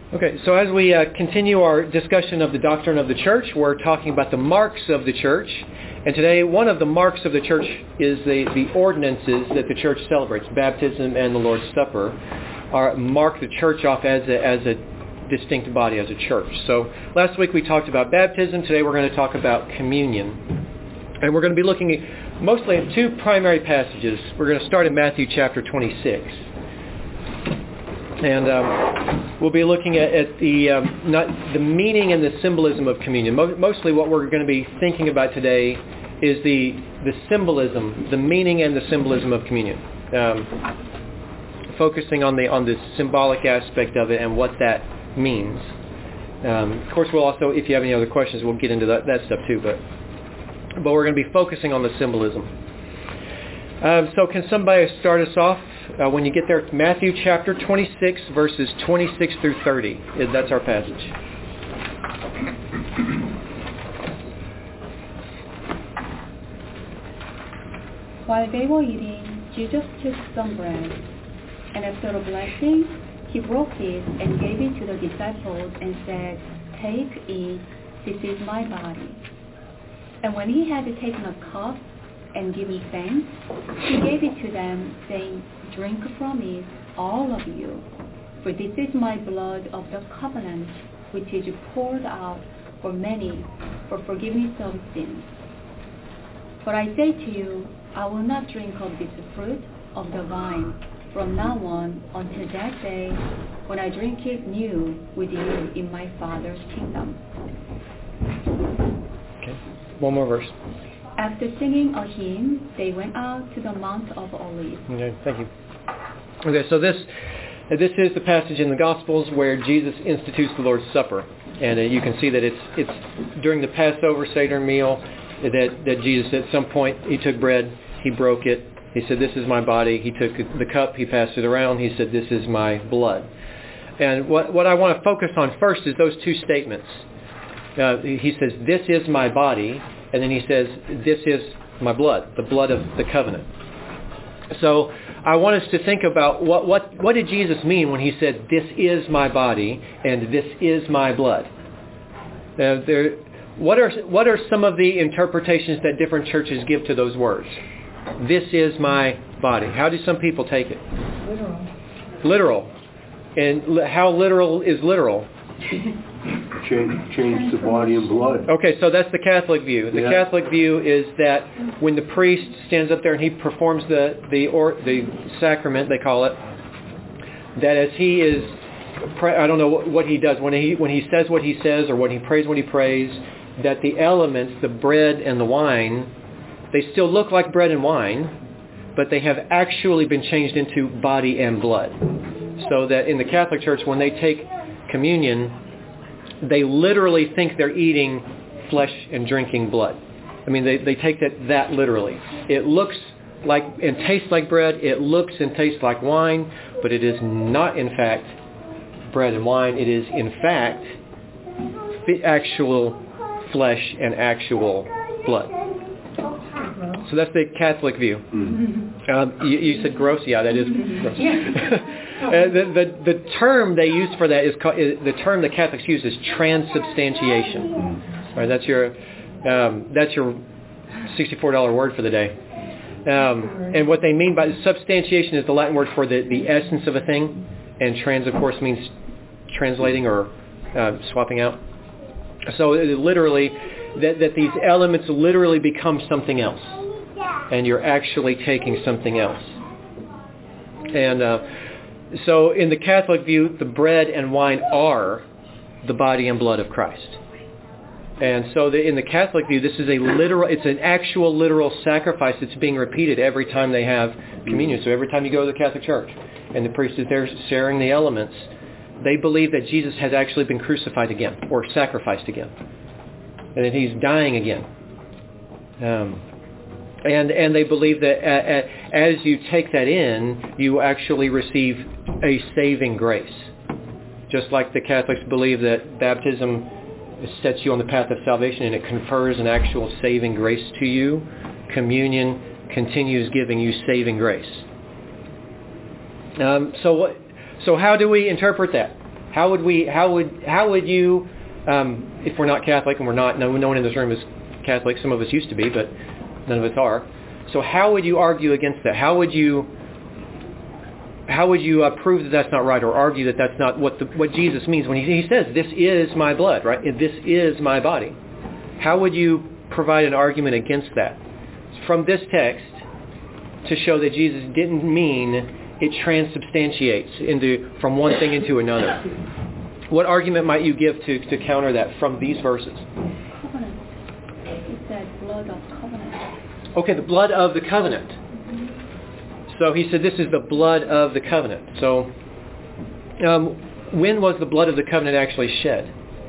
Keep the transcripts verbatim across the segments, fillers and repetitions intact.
Okay, so as we uh, continue our discussion of the doctrine of the church, we're talking about the marks of the church. And today, one of the marks of the church is the, the ordinances that the church celebrates. Baptism and the Lord's Supper are mark the church off as a, as a distinct body, as a church. So last week we talked about baptism. Today we're going to talk about communion. And we're going to be looking at, mostly at two primary passages. We're going to start in Matthew chapter twenty-six. And um, we'll be looking at, at the um, not, the meaning and the symbolism of communion. Mo- mostly what we're going to be thinking about today is the the symbolism, the meaning and the symbolism of communion. Um, focusing on the on the symbolic aspect of it and what that means. Um, of course, we'll also, if you have any other questions, we'll get into that, that stuff too. But but we're going to be focusing on the symbolism. Um, so can somebody start us off? Uh, when you get there, Matthew chapter twenty-six, verses twenty-six through thirty. That's our passage. While they were eating, Jesus took some bread, and after a blessing, he broke it and gave it to the disciples and said, "Take, eat, this is my body." And when he had taken a cup and given thanks, he gave it to them, saying, "Drink from it, all of you, for this is my blood of the covenant, which is poured out for many for forgiveness of sins. For I say to you, I will not drink of this fruit of the vine from now on until that day when I drink it new with you in my Father's kingdom." Okay, one more verse. After singing a hymn, they went out to the Mount of Olives. Okay, thank you. Okay, so this this is the passage in the Gospels where Jesus institutes the Lord's Supper, and uh, you can see that it's it's during the Passover Seder meal that that Jesus at some point he took bread, he broke it, he said, "This is my body." He took the cup, he passed it around, he said, "This is my blood." And what what I want to focus on first is those two statements. Uh, he says, "This is my body." And then he says, "This is my blood, the blood of the covenant." So I want us to think about what, what, what did Jesus mean when he said, "This is my body and this is my blood." Uh, there, what are what are some of the interpretations that different churches give to those words? "This is my body." How do some people take it? Literal. Literal. And li- how literal is literal? Change, change the body and blood. Okay, so that's the Catholic view. The Yeah. Catholic view is that when the priest stands up there and he performs the the or the sacrament, they call it, that as he is, I don't know what, what he does when he when he says what he says or when he prays what he prays, that the elements, the bread and the wine, they still look like bread and wine, but they have actually been changed into body and blood. So that in the Catholic Church, when they take communion, they literally think they're eating flesh and drinking blood. I mean, they, they take that that literally. It looks like and tastes like bread. It looks and tastes like wine, but it is not, in fact, bread and wine. It is, in fact, the actual flesh and actual blood. So that's the Catholic view. Mm. Um, you, you said gross? Yeah, that is gross. uh, the, the, the term they use for that is, called, is the term the Catholics use is transubstantiation. Mm. Right, that's your um, that's your sixty-four dollars word for the day. Um, and what they mean by substantiation is the Latin word for the, the essence of a thing, and trans, of course, means translating or uh, swapping out. So it literally, that, that these elements literally become something else. And you're actually taking something else. And uh, so in the Catholic view, the bread and wine are the body and blood of Christ. And so the, in the Catholic view, this is a literal, it's an actual literal sacrifice that's being repeated every time they have communion. So every time you go to the Catholic Church and the priest is there sharing the elements, they believe that Jesus has actually been crucified again or sacrificed again. And that he's dying again. Um, and and they believe that a, a, as you take that in, you actually receive a saving grace. Just like the Catholics believe that baptism sets you on the path of salvation and it confers an actual saving grace to you, communion continues giving you saving grace. Um, so what? So how do we interpret that? How would we? How would? How would you? Um, if we're not Catholic, and we're not, no, no one in this room is Catholic. Some of us used to be, but none of us are. So how would you argue against that? How would you? How would you uh, prove that that's not right, or argue that that's not what the, what Jesus means when he, he says, "This is my blood," right? This is my body. How would you provide an argument against that from this text to show that Jesus didn't mean it transubstantiates into from one thing into another? What argument might you give to, to counter that from these verses? Covenant. It said blood of covenant. Okay, the blood of the covenant. So he said this is the blood of the covenant. So um, when was the blood of the covenant actually shed?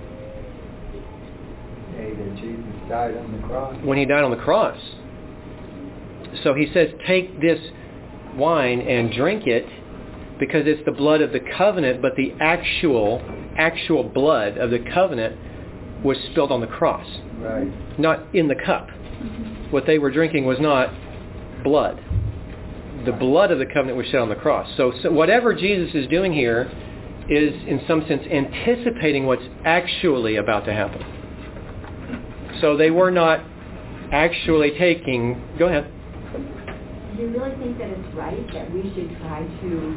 The day that Jesus died on the cross. When he died on the cross. So he says, take this wine and drink it because it's the blood of the covenant, but the actual, actual blood of the covenant was spilled on the cross. Right. Not in the cup. Mm-hmm. What they were drinking was not blood. The blood of the covenant was shed on the cross. So, so whatever Jesus is doing here is, in some sense, anticipating what's actually about to happen. So they were not actually taking... Go ahead. Do you really think that it's right that we should try to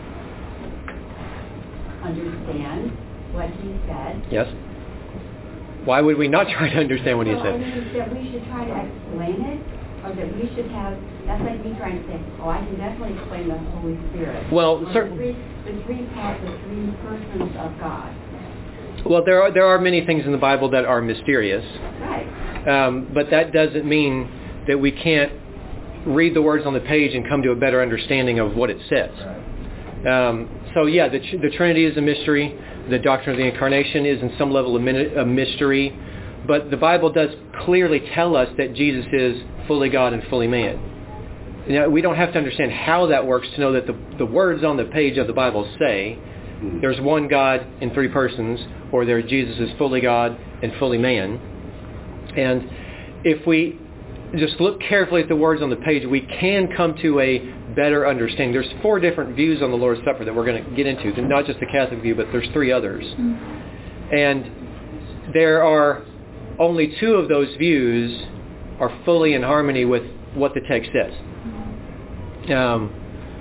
understand what he said? Yes. Why would we not try to understand what he well, said? I mean, that we should try to explain it, or that we should have, that's like me trying to say, oh, I can definitely explain the Holy Spirit. Well, or certainly. The three, the three parts, the three persons of God. Well, there are there are many things in the Bible that are mysterious. Right. Um, but that doesn't mean that we can't read the words on the page and come to a better understanding of what it says. Right. Um, so yeah, the, the Trinity is a mystery. The doctrine of the Incarnation is in some level a, min- a mystery. But the Bible does clearly tell us that Jesus is fully God and fully man. Now, we don't have to understand how that works to know that the, the words on the page of the Bible say there's one God in three persons, or there Jesus is fully God and fully man. And if we just look carefully at the words on the page, we can come to a better understanding. There's four different views on the Lord's Supper that we're going to get into, not just the Catholic view, but there's three others. Mm-hmm. And there are only two of those views are fully in harmony with what the text says. Um,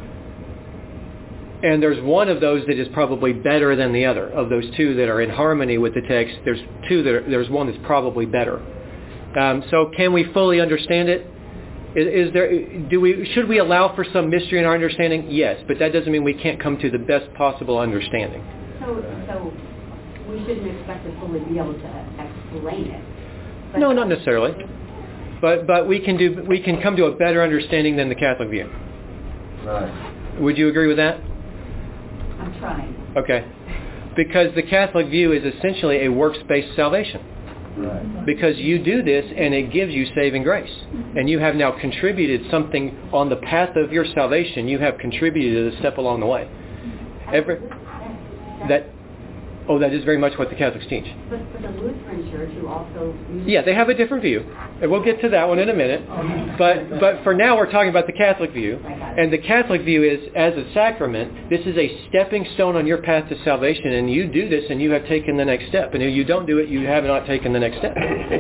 and there's one of those that is probably better than the other. Of those two that are in harmony with the text, there's two that are, there's one that's probably better. Um, so can we fully understand it? Is, is there, do we, should we allow for some mystery in our understanding? Yes, but that doesn't mean we can't come to the best possible understanding. So, so we shouldn't expect to fully be able to explain it. But no, not necessarily. But but we can do we can come to a better understanding than the Catholic view. Right. Would you agree with that? I'm trying. Okay. Because the Catholic view is essentially a works-based salvation. Right. Because you do this and it gives you saving grace. And you have now contributed something on the path of your salvation. You have contributed a step along the way. Every, that, oh, that is very much what the Catholics teach. But for the Lutheran Church, who also... Yeah, they have a different view. And we'll get to that one in a minute. But but for now, we're talking about the Catholic view. And the Catholic view is, as a sacrament, this is a stepping stone on your path to salvation. And you do this and you have taken the next step. And if you don't do it, you have not taken the next step.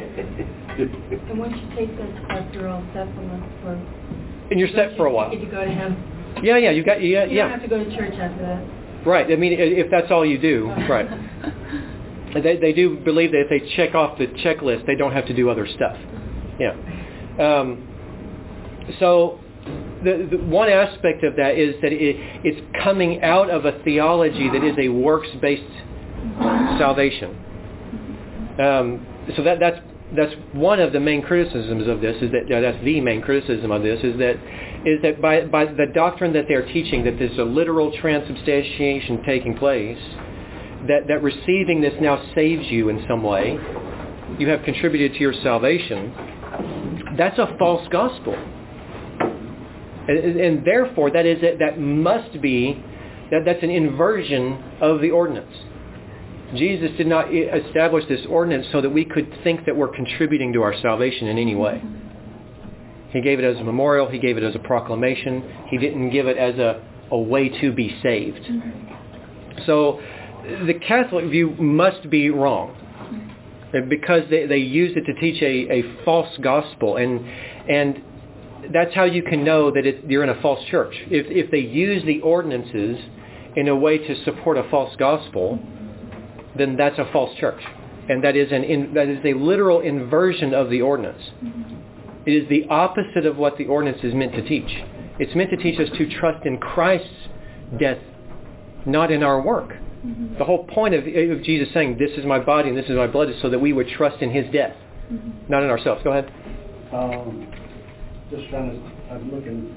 And once you take those steps, you're all set for for. And you're set for a while. You get to go to Him. Yeah, yeah, you got, yeah, You yeah. don't have to go to church after that. Right. I mean, if that's all you do, right. They they do believe that if they check off the checklist, they don't have to do other stuff. Yeah. Um, so the, the one aspect of that is that it, it's coming out of a theology that is a works-based salvation. Um, so that that's that's one of the main criticisms of this. Is that yeah, that's the main criticism of this is that is that by by the doctrine that they're teaching that there's a literal transubstantiation taking place, that that receiving this now saves you in some way. You have contributed to your salvation. That's a false gospel. And, and therefore, that is that must be, that that's an inversion of the ordinance. Jesus did not establish this ordinance so that we could think that we're contributing to our salvation in any way. He gave it as a memorial. He gave it as a proclamation. He didn't give it as a, a way to be saved. So the Catholic view must be wrong because they, they use it to teach a, a false gospel, and and that's how you can know that it, you're in a false church. If if they use the ordinances in a way to support a false gospel, then that's a false church, and that is an in, that is a literal inversion of the ordinance. It is the opposite of what the ordinance is meant to teach. It's meant to teach us to trust in Christ's death, not in our work. Mm-hmm. The whole point of, of Jesus saying, this is my body and this is my blood, is so that we would trust in his death, mm-hmm. not in ourselves. Go ahead. Um, just trying to, I'm looking,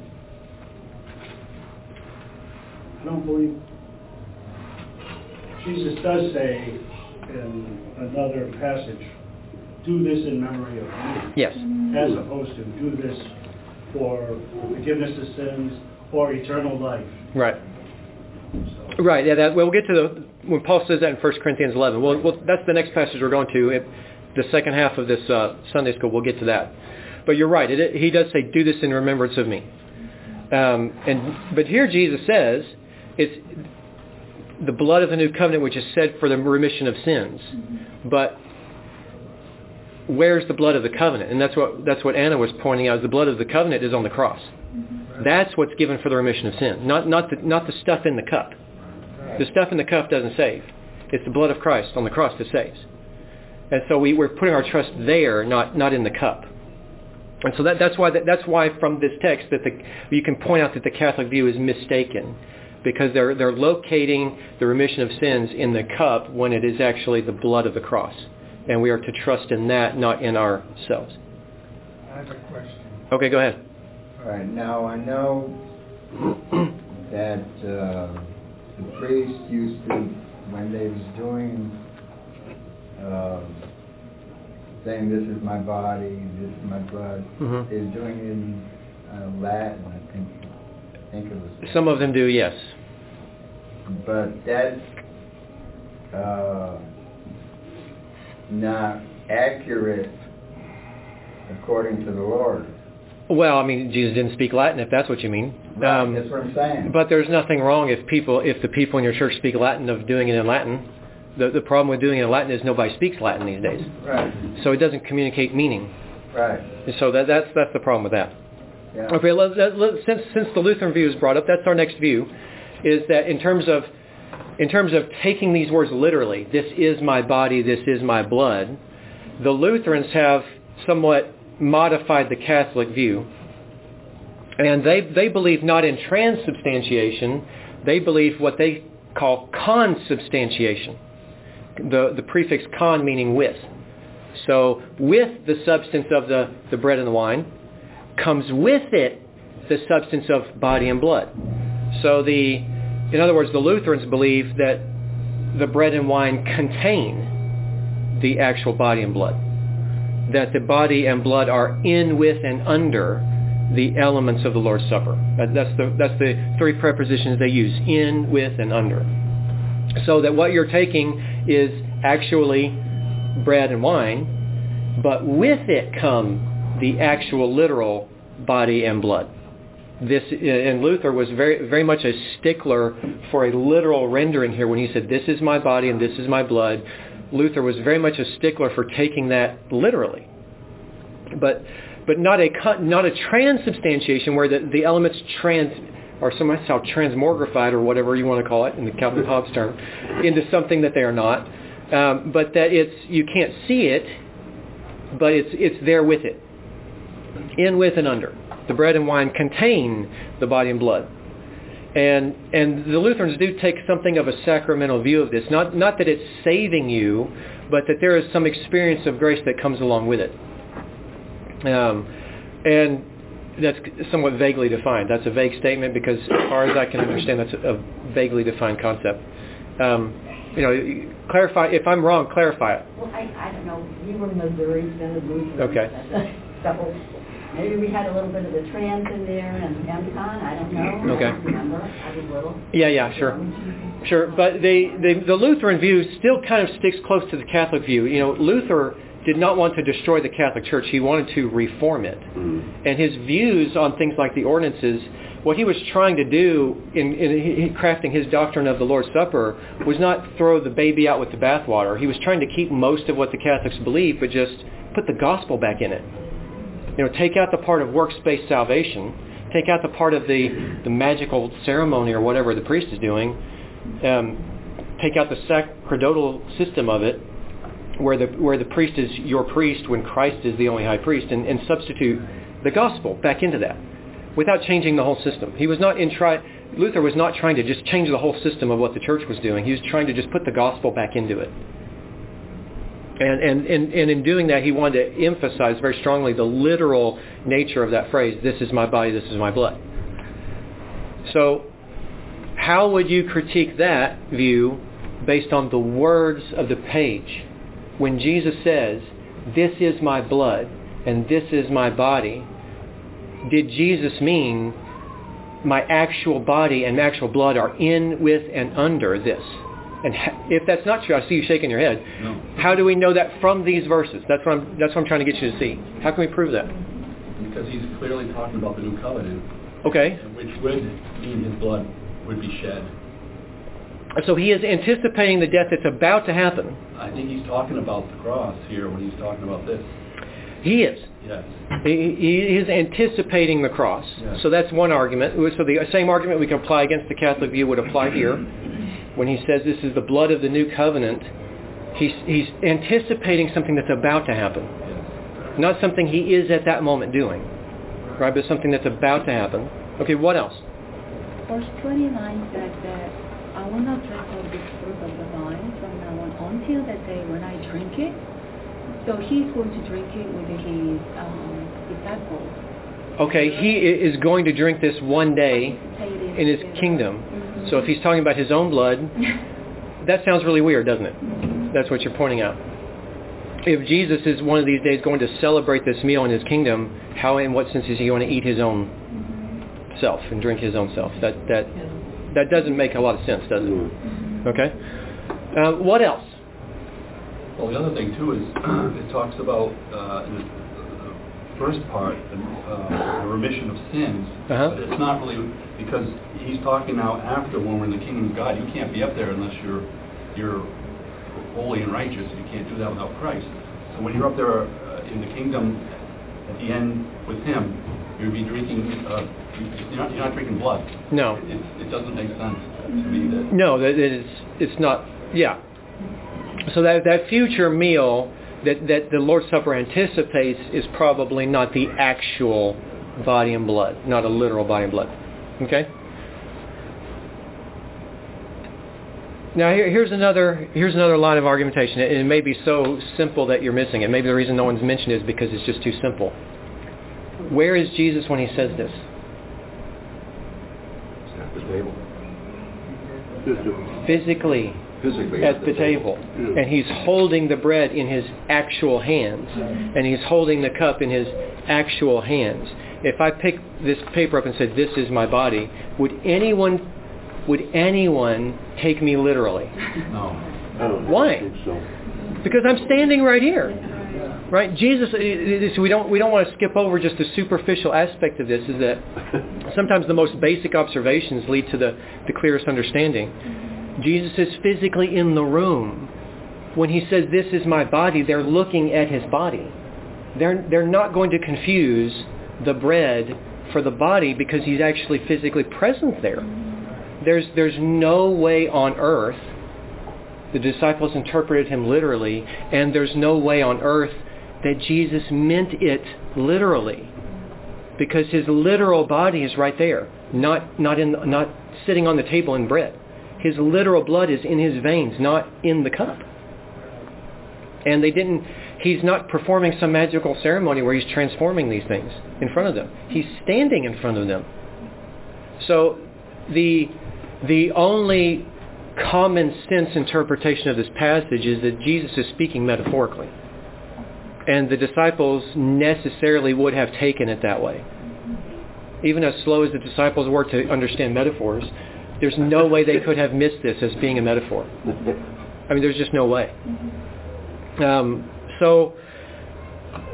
I don't believe, Jesus does say in another passage, do this in memory of me. Yes. As opposed to do this for forgiveness of sins or eternal life. Right. So. Right. Yeah. That we'll get to the when Paul says that in First Corinthians eleven. Well, well, that's the next passage we're going to. It, the second half of this uh, Sunday school. We'll get to that. But you're right. It, it, he does say, "Do this in remembrance of me." Um, and but here Jesus says, it's the blood of the new covenant, which is said for the remission of sins. Mm-hmm. But where's the blood of the covenant? And that's what that's what Anna was pointing out. Is the blood of the covenant is on the cross. Mm-hmm. That's what's given for the remission of sin, not not the, not the stuff in the cup. The stuff in the cup doesn't save. It's the blood of Christ on the cross that saves. And so we, we're putting our trust there, not not in the cup. And so that, that's why that, that's why from this text that the, you can point out that the Catholic view is mistaken, because they're they're locating the remission of sins in the cup when it is actually the blood of the cross, and we are to trust in that, not in ourselves. I have a question. Okay, go ahead. All right. Now I know that uh, the priest used to, when they was doing, uh, saying this is my body, this is my blood, mm-hmm. they was doing it in uh, Latin. I think. I think it was. Some of them do, yes. But that's uh, not accurate according to the Lord. Well, I mean, Jesus didn't speak Latin, if that's what you mean. Right, um, that's what I'm saying. But there's nothing wrong if people, if the people in your church speak Latin, of doing it in Latin. The the problem with doing it in Latin is nobody speaks Latin these days. Right. So it doesn't communicate meaning. Right. So that that's that's the problem with that. Yeah. Okay. Let, let, let, since since the Lutheran view is brought up, that's our next view, is that in terms of in terms of taking these words literally, this is my body, this is my blood, the Lutherans have somewhat modified the Catholic view, and they they believe not in transubstantiation, they believe what they call consubstantiation, the the prefix con meaning with. So with the substance of the, the bread and the wine comes with it the substance of body and blood. So the in other words, the Lutherans believe that the bread and wine contain the actual body and blood, that the body and blood are in, with, and under the elements of the Lord's Supper. That's the that's the three prepositions they use: in, with, and under. So that what you're taking is actually bread and wine, but with it come the actual literal body and blood. This and Luther was very very much a stickler for a literal rendering here when he said, "This is my body and this is my blood." Luther was very much a stickler for taking that literally, but but not a not a transubstantiation where the, the elements trans or somehow transmogrified or whatever you want to call it in the Calvin Hobbes term into something that they are not, um, but that it's you can't see it, but it's it's there with it, in, with, and under. The bread and wine contain the body and blood. And and the Lutherans do take something of a sacramental view of this. Not not that it's saving you, but that there is some experience of grace that comes along with it. Um, and that's somewhat vaguely defined. That's a vague statement because as far as I can understand, that's a, a vaguely defined concept. Um, you know, clarify, if I'm wrong, clarify it. Well, I, I don't know. We were Missouri instead of Lutheran. Okay. So maybe we had a little bit of the trans in there and M-Con. I don't know. Okay. I don't remember. I was little. Yeah, yeah, sure. Sure. But they, they, the Lutheran view still kind of sticks close to the Catholic view. You know, Luther did not want to destroy the Catholic Church. He wanted to reform it. Mm. And his views on things like the ordinances, what he was trying to do in, in crafting his doctrine of the Lord's Supper was not throw the baby out with the bathwater. He was trying to keep most of what the Catholics believe, but just put the gospel back in it. You know, take out the part of works-based salvation, take out the part of the, the magical ceremony or whatever the priest is doing, um, take out the sacerdotal system of it, where the where the priest is your priest when Christ is the only high priest, and, and substitute the gospel back into that without changing the whole system. He was not in try Luther was not trying to just change the whole system of what the church was doing. He was trying to just put the gospel back into it. And and, and, and in doing that, he wanted to emphasize very strongly the literal nature of that phrase, this is my body, this is my blood. So how would you critique that view based on the words of the page? When Jesus says, this is my blood and this is my body, did Jesus mean my actual body and actual blood are in, with, and under this? And if that's not true, I see you shaking your head. No. How do we know that from these verses? That's what I'm, that's what I'm trying to get you to see. How can we prove that? Because he's clearly talking about the new covenant. Okay. Which would mean his blood would be shed. So he is anticipating the death that's about to happen. I think he's talking about the cross here when he's talking about this. He is. Yes. He, he is anticipating the cross. Yes. So that's one argument. So the same argument we can apply against the Catholic view would apply here. When he says this is the blood of the new covenant, he's, he's anticipating something that's about to happen. Yes. Not something he is at that moment doing. Right? But something that's about to happen. Okay, what else? Verse twenty-nine says that I will not drink of this fruit of the vine from now on until that day when I drink it. So he's going to drink it with his um, disciples. Okay, he is going to drink this one day in his kingdom. Mm-hmm. So if he's talking about his own blood, that sounds really weird, doesn't it? Mm-hmm. That's what you're pointing out. If Jesus is one of these days going to celebrate this meal in his kingdom, how, in what sense is he going to eat his own mm-hmm. self and drink his own self? That that that doesn't make a lot of sense, does it? Mm-hmm. Okay. Uh, what else? Well, the other thing too is it talks about uh, in the, the first part uh, the remission of sins, uh-huh. but it's not really because he's talking now after when we're in the kingdom of God. You can't be up there unless you're you're holy and righteous. You can't do that without Christ. So when you're up there uh, in the kingdom at the end with Him, you'll be drinking. Uh, you're, not, you're not drinking blood. No, it, it doesn't make sense to me that. No, that it is. It's not. Yeah. So that that future meal that, that the Lord's Supper anticipates is probably not the actual body and blood, not a literal body and blood. Okay? Now here, here's another here's another line of argumentation. It, it may be so simple that you're missing it. Maybe the reason no one's mentioned it is because it's just too simple. Where is Jesus when he says this? At the table. Physically. Physically at the table. Yeah. And he's holding the bread in his actual hands. And he's holding the cup in his actual hands. If I pick this paper up and said, this is my body, would anyone would anyone take me literally? No. I don't Why? think so. Because I'm standing right here. Right? Jesus, we don't we don't want to skip over just the superficial aspect of this, is that sometimes the most basic observations lead to the, the clearest understanding. Jesus is physically in the room. When he says, this is my body, they're looking at his body. They're, they're not going to confuse the bread for the body because he's actually physically present there. There's, there's no way on earth, the disciples interpreted him literally, and there's no way on earth that Jesus meant it literally. Because his literal body is right there, not, not, in, not sitting on the table in bread. His literal blood is in his veins, not in the cup. And they didn't, he's not performing some magical ceremony where he's transforming these things in front of them. He's standing in front of them. So the, the only common sense interpretation of this passage is that Jesus is speaking metaphorically. And the disciples necessarily would have taken it that way. Even as slow as the disciples were to understand metaphors, there's no way they could have missed this as being a metaphor. I mean, there's just no way. Um, so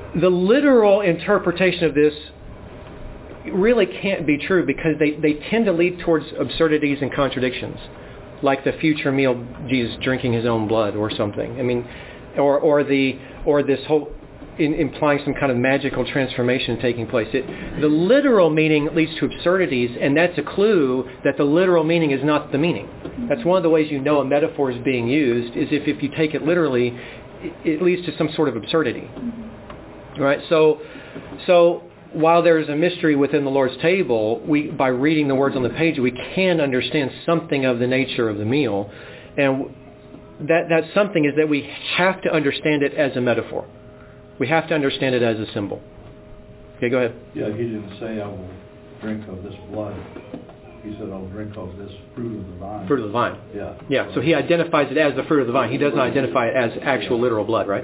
the literal interpretation of this really can't be true because they, they tend to lead towards absurdities and contradictions, like the future meal, Jesus drinking his own blood or something. I mean, or or the or this whole in, implying some kind of magical transformation taking place. It, the literal meaning leads to absurdities, and that's a clue that the literal meaning is not the meaning. That's one of the ways you know a metaphor is being used, is if, if you take it literally, it, it leads to some sort of absurdity. Right? So, so while there is a mystery within the Lord's table, we by reading the words on the page, we can understand something of the nature of the meal. And that that something is that we have to understand it as a metaphor. We have to understand it as a symbol. Okay, go ahead. Yeah, he didn't say, I will drink of this blood. He said, I'll drink of this fruit of the vine. Fruit of the vine. Yeah. Yeah, so he identifies it as the fruit of the vine. He doesn't identify it as actual literal blood, right?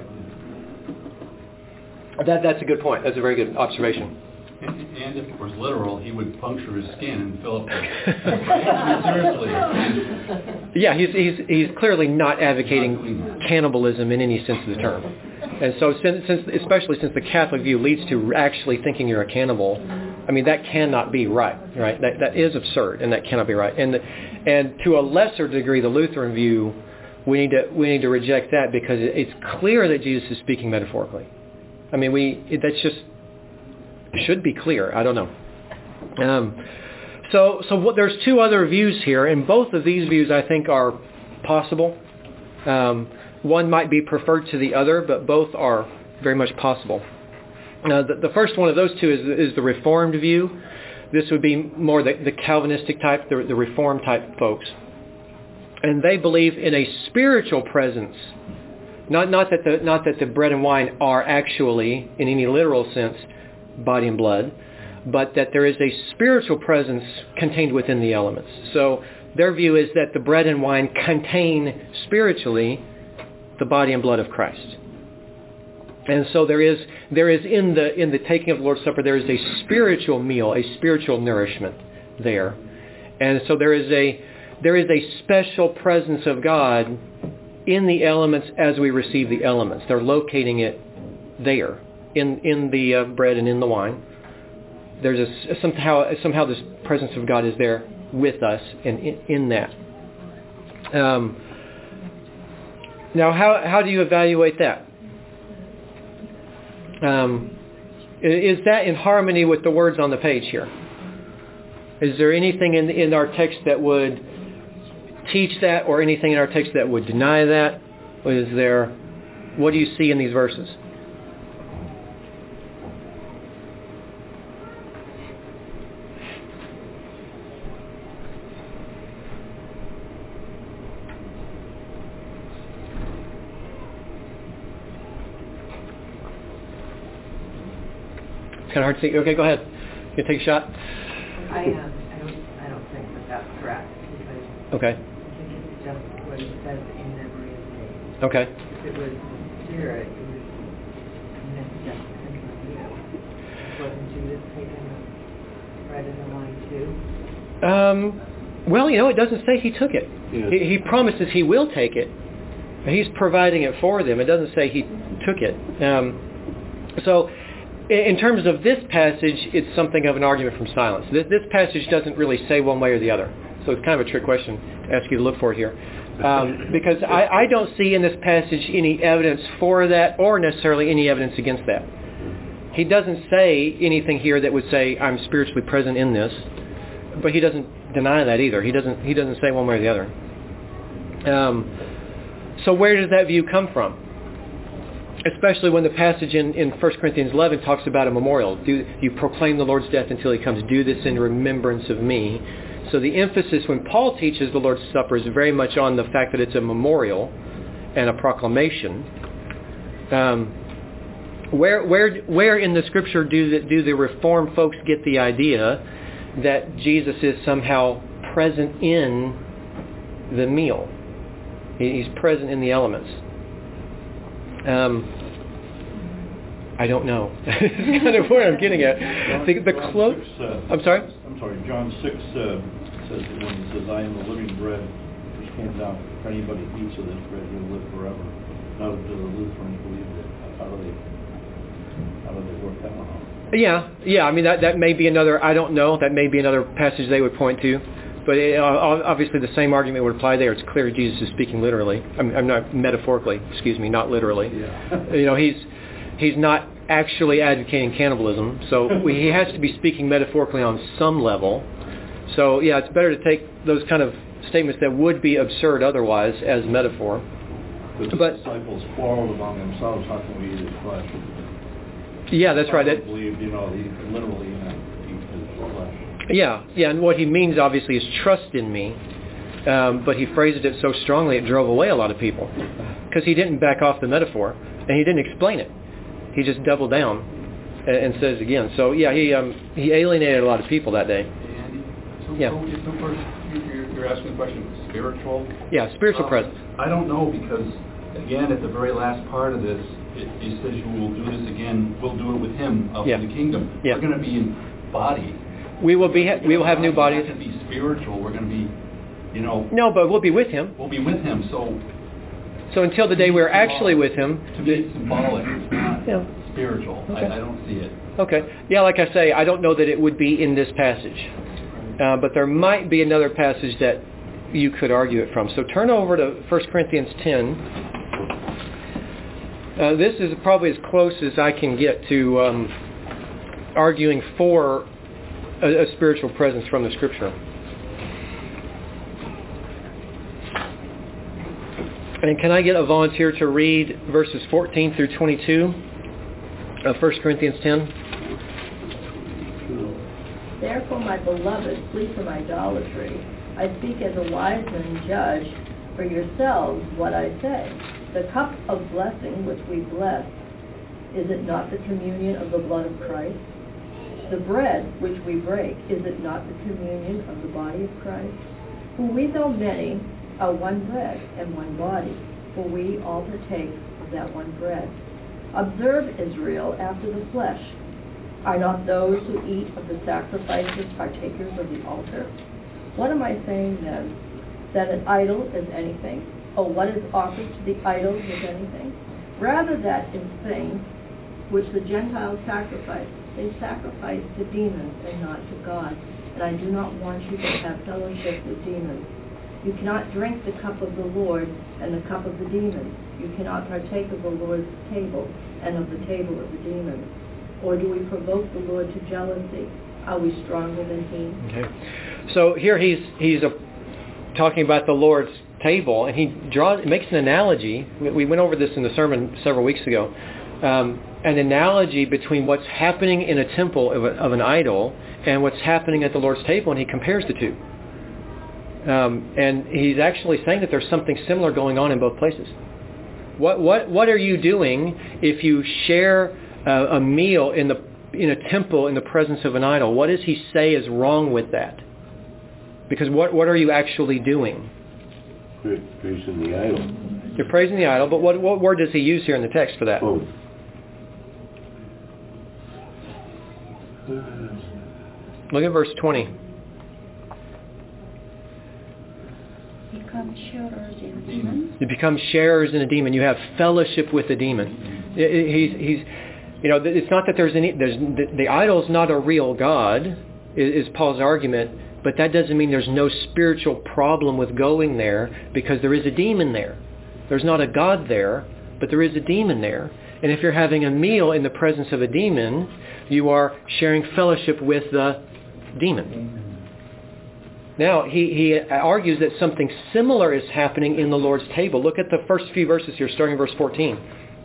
That That's a good point. That's a very good observation. And, and if it was literal, he would puncture his skin and fill up the... Seriously. Yeah, he's, he's, he's clearly not advocating cannibalism in any sense of the term. And so, since, since, especially since the Catholic view leads to actually thinking you're a cannibal, I mean, that cannot be right, right? That that is absurd, and that cannot be right. And and to a lesser degree, the Lutheran view, we need to we need to reject that because it's clear that Jesus is speaking metaphorically. I mean, we it, that's just should be clear. I don't know. Um, so so what, there's two other views here, and both of these views I think are possible. Um, One might be preferred to the other, but both are very much possible. Now, the, the first one of those two is, is the Reformed view. This would be more the, the Calvinistic type, the, the Reformed type folks. And they believe in a spiritual presence. Not, not, that the, not that the bread and wine are actually, in any literal sense, body and blood, but that there is a spiritual presence contained within the elements. So their view is that the bread and wine contain spiritually the body and blood of Christ. And so there is there is in the in the taking of the Lord's Supper, there is a spiritual meal, a spiritual nourishment there. And so there is a there is a special presence of God in the elements as we receive the elements. They're locating it there in in the uh, bread and in the wine. There's a somehow somehow this presence of God is there with us and in, in that. Um, Now, how how do you evaluate that? Um, is that in harmony with the words on the page here? Is there anything in in our text that would teach that, or anything in our text that would deny that? Or is there? What do you see in these verses? Kind of hard to see. Okay, go ahead. You can take a shot. I um, I don't I don't think that that's correct because Okay. I think it's just what it says in memory of me. Okay. If it was spirit, it would have just taken the meal. Wasn't Judas taking the bread and the wine too? Um. Well, you know, it doesn't say he took it. Yeah. He, he promises he will take it. He's providing it for them. It doesn't say he took it. Um. So. In terms of this passage, it's something of an argument from silence. This, this passage doesn't really say one way or the other. So it's kind of a trick question to ask you to look for it here. Um, because I, I don't see in this passage any evidence for that or necessarily any evidence against that. He doesn't say anything here that would say, I'm spiritually present in this. But he doesn't deny that either. He doesn't, he doesn't say one way or the other. Um, so where does that view come from? Especially when the passage in, in First Corinthians eleven talks about a memorial. Do you proclaim the Lord's death until he comes. Do this in remembrance of me. So the emphasis when Paul teaches the Lord's Supper is very much on the fact that it's a memorial and a proclamation. Um, where where where in the Scripture do the, do the Reformed folks get the idea that Jesus is somehow present in the meal? He's present in the elements. Um, I don't know. That's kind of where I'm getting at. The, the close. Uh, I'm sorry. I'm sorry. John six uh, says that when he says, "I am the living bread which came down. If anybody eats of this bread, he'll live forever." Now, do the Lutherans believe that? How do they? How do they work that one out? Yeah, yeah. I mean, that that may be another. I don't know. That may be another passage they would point to, but it, uh, obviously the same argument would apply there. It's clear Jesus is speaking literally. I'm, I'm not metaphorically. Excuse me, not literally. Yeah. You know, he's he's not actually advocating cannibalism, so we, he has to be speaking metaphorically on some level. So yeah, it's better to take those kind of statements that would be absurd otherwise as metaphor. The But disciples quarreled among themselves, how can we eat his flesh? yeah, that's right. That, believed, you know, he literally meant eat his flesh. yeah, yeah, and what he means obviously is trust in me, um, but he phrased it so strongly it drove away a lot of people because he didn't back off the metaphor and he didn't explain it. He just doubled down and, and says again. So yeah, he um, he alienated a lot of people that day. Andy, so, Yeah. so is the first, you're, you're asking the question, spiritual? Yeah, spiritual Uh, presence. I don't know, because, again, at the very last part of this, it, it says you will do this again, we'll do it with him up Yeah. in the kingdom. Yeah. We're going to be in body. We will be we will have new We're bodies. not going to be spiritual, we're going to be, you know, No, but we'll be with him. we'll be with him, so... So until the day we're actually with him. To me, it's symbolic, it's not Yeah. spiritual. Okay. I, I don't see it. Okay. Yeah, like I say, I don't know that it would be in this passage. Uh, but there might be another passage that you could argue it from. So turn over to First Corinthians ten. Uh, this is probably as close as I can get to um, arguing for a, a spiritual presence from the Scripture. And can I get a volunteer to read verses fourteen through twenty-two of First Corinthians ten? Therefore, my beloved, flee from idolatry. I speak as a wise man, judge for yourselves what I say. The cup of blessing which we bless, is it not the communion of the blood of Christ? The bread which we break, is it not the communion of the body of Christ? For we, though many, are one bread and one body, for we all partake of that one bread. Observe, Israel, after the flesh. Are not those who eat of the sacrifices partakers of the altar? What am I saying then? That an idol is anything? Or what is offered to the idols is anything? Rather that in things which the Gentiles sacrifice, they sacrifice to demons and not to God. And I do not want you to have fellowship with demons. You cannot drink the cup of the Lord and the cup of the demons. You cannot partake of the Lord's table and of the table of the demons. Or do we provoke the Lord to jealousy? Are we stronger than he? Okay. So here he's he's a, talking about the Lord's table, and he draws makes an analogy. We went over this in the sermon several weeks ago. Um, an analogy between what's happening in a temple of, a, of an idol and what's happening at the Lord's table, and he compares the two. Um, and he's actually saying that there's something similar going on in both places. What what what are you doing if you share a meal in the in a temple in the presence of an idol? What does he say is wrong with that? Because what what are you actually doing? Praising the idol. You're praising the idol, but what what word does he use here in the text for that? Oh. Look at verse twenty. Become sharers in demons. You become sharers in a demon. You have fellowship with a demon. He's he's You know, it's not that there's any, there's, the, the idol is not a real God, is, is Paul's argument, but that doesn't mean there's no spiritual problem with going there, because there is a demon there. There's not a God there, but there is a demon there. And if you're having a meal in the presence of a demon, you are sharing fellowship with the demon. Now, he, he argues that something similar is happening in the Lord's table. Look at the first few verses here, starting in verse fourteen.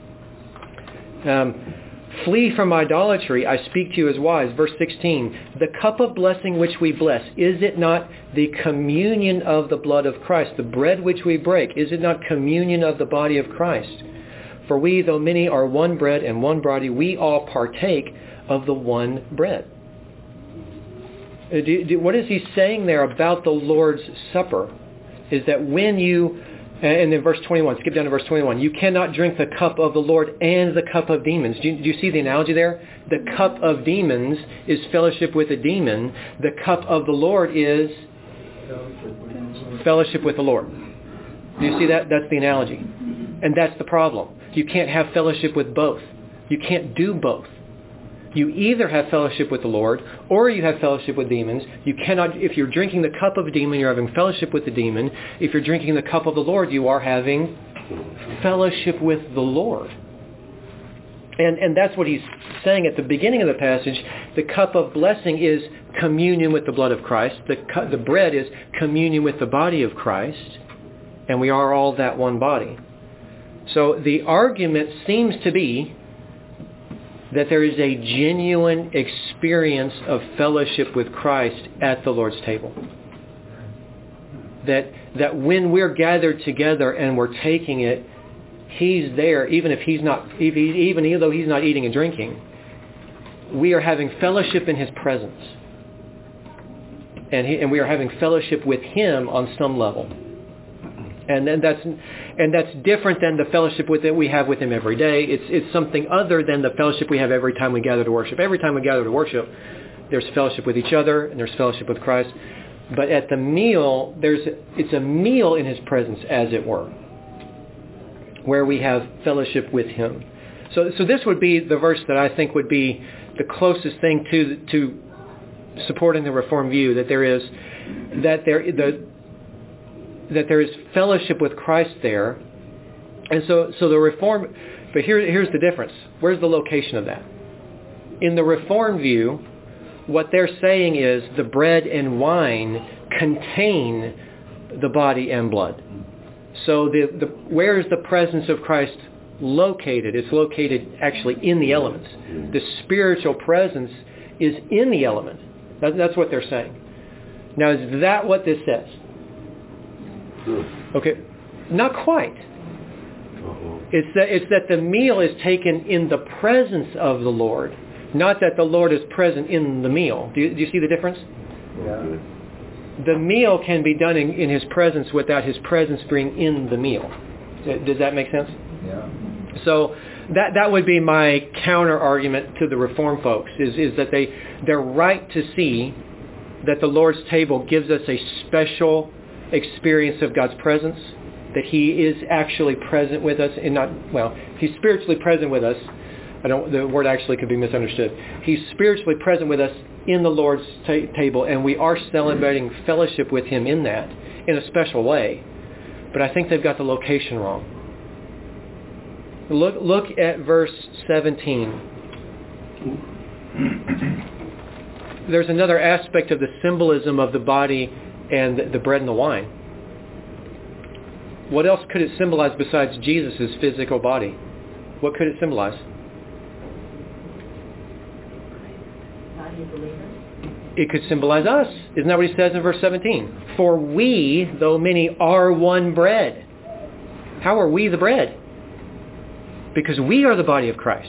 Um, Flee from idolatry, I speak to you as wise. Verse sixteen, the cup of blessing which we bless, is it not the communion of the blood of Christ? The bread which we break, is it not communion of the body of Christ? For we, though many, are one bread and one body, we all partake of the one bread. Uh, do, do, what is he saying there about the Lord's Supper? Is that when you... And then verse twenty-one, skip down to verse twenty-one. You cannot drink the cup of the Lord and the cup of demons. Do you, do you see the analogy there? The cup of demons is fellowship with a demon. The cup of the Lord is fellowship with the Lord. Do you see that? That's the analogy. And that's the problem. You can't have fellowship with both. You can't do both. You either have fellowship with the Lord or you have fellowship with demons. You cannot, if you're drinking the cup of a demon, you're having fellowship with the demon. If you're drinking the cup of the Lord, you are having fellowship with the Lord. And and that's what he's saying at the beginning of the passage. The cup of blessing is communion with the blood of Christ. The cu- the bread is communion with the body of Christ. And we are all that one body. So the argument seems to be that there is a genuine experience of fellowship with Christ at the Lord's table. That that when we're gathered together and we're taking it, He's there, even if He's not, even though He's not eating and drinking. We are having fellowship in His presence, and he, and we are having fellowship with Him on some level. And then that's and that's different than the fellowship with that we have with Him every day. It's it's something other than the fellowship we have every time we gather to worship. Every time we gather to worship, there's fellowship with each other and there's fellowship with Christ. But at the meal, there's it's a meal in His presence, as it were, where we have fellowship with Him. So so this would be the verse that I think would be the closest thing to to supporting the Reformed view, that there is that there the that there is fellowship with Christ there. And so so the Reformed, but here here's the difference. Where's the location of that? In the Reformed view, what they're saying is the bread and wine contain the body and blood. So the, the where is the presence of Christ located? It's located actually in the elements. The spiritual presence is in the element. That, that's what they're saying. Now, is that what this says? Okay, not quite. It's that it's that the meal is taken in the presence of the Lord, not that the Lord is present in the meal. Do you, do you see the difference? Yeah. The meal can be done in, in His presence without His presence being in the meal. Does that make sense? Yeah. So that that would be my counter argument to the Reformed folks, is, is that they, they're right to see that the Lord's table gives us a special experience of God's presence, that He is actually present with us, and not, well, He's spiritually present with us. I don't, the word actually could be misunderstood. He's spiritually present with us in the Lord's ta- table, and we are celebrating fellowship with Him in that, in a special way. But I think they've got the location wrong. Look, look at verse seventeen. There's another aspect of the symbolism of the body and the bread and the wine. What else could it symbolize besides Jesus' physical body? What could it symbolize? It could symbolize us. Isn't that what he says in verse seventeen? For we, though many, are one bread. How are we the bread? Because we are the body of Christ.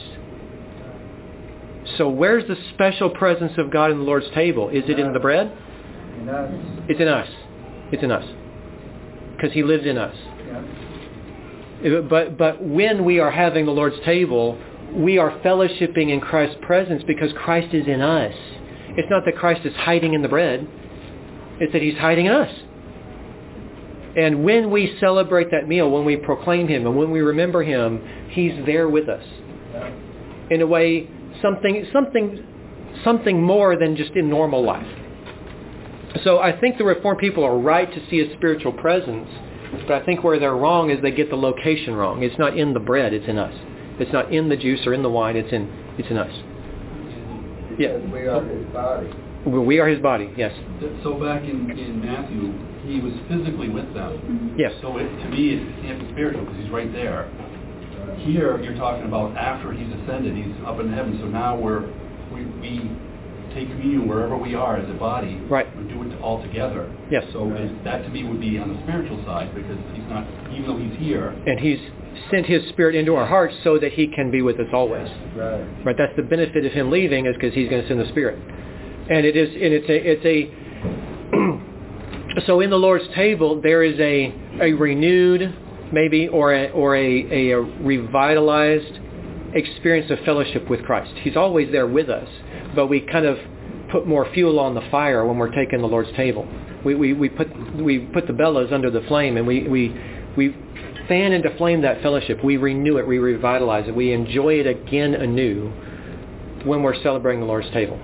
So where's the special presence of God in the Lord's table? Is it in the bread? In us. It's in us. It's in us. Because He lives in us. Yeah. But but when we are having the Lord's table, we are fellowshipping in Christ's presence because Christ is in us. It's not that Christ is hiding in the bread. It's that He's hiding in us. And when we celebrate that meal, when we proclaim Him and when we remember Him, He's there with us. In a way, something something something more than just in normal life. So I think the Reformed people are right to see a spiritual presence, but I think where they're wrong is they get the location wrong. It's not in the bread, it's in us. It's not in the juice or in the wine, it's in it's in us. Yeah. We are His body. We are His body, yes. So back in, in Matthew, He was physically with them. Yes. So it, to me, it can't be spiritual because He's right there. Here, you're talking about after He's ascended, He's up in heaven. So now we're we, we take communion wherever we are as a body. Right. We do it all together. Yes. So it, that to me would be on the spiritual side because He's not, even though He's here. And He's sent His Spirit into our hearts so that He can be with us always. Right. Right. That's the benefit of Him leaving, is because He's going to send the Spirit. And it is, and it's a, it's a. So in the Lord's table, there is a a renewed, maybe, or a or a, a revitalized experience of fellowship with Christ. He's always there with us, but we kind of put more fuel on the fire when we're taking the Lord's table. We we, we put we put the bellows under the flame, and we we we fan into flame that fellowship. We renew it. We revitalize it. We enjoy it again anew when we're celebrating the Lord's table.